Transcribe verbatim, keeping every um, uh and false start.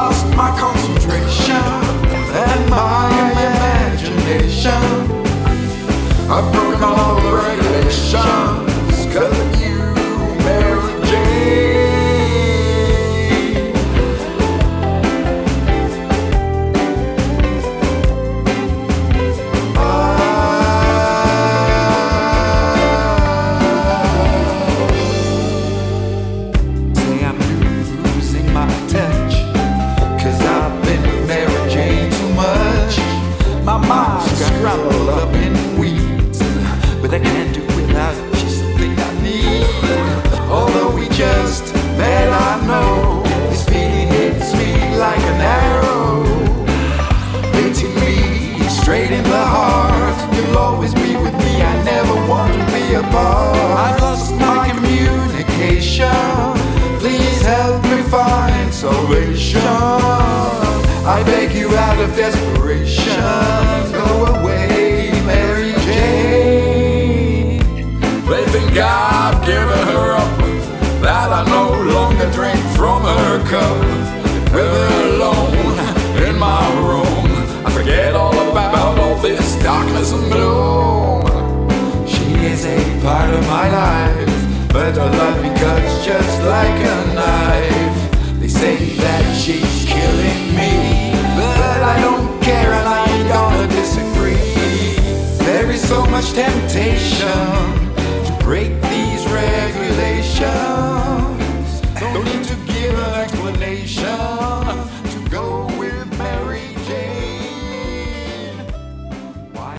lost my concentration and my imagination. I've broken all the regulations 'cause of you, Mary Jane. My mind's got scrambled up in weeds, but I can't do without it, she's something I need. Although we just met, I know this feeling hits me like an arrow, hitting me straight in the heart. You'll always be with me, I never want to be apart. I've lost my communication, please help me find salvation. I beg you out of desperation, go away, Mary Jane. They think I've given her up, that I no longer drink from her cup. With her alone in my room, I forget all about all this darkness and gloom. She is a part of my life, but her loving cuts just like a knife. They say that she's killing me, but I don't care and I ain't gonna disagree. There is so much temptation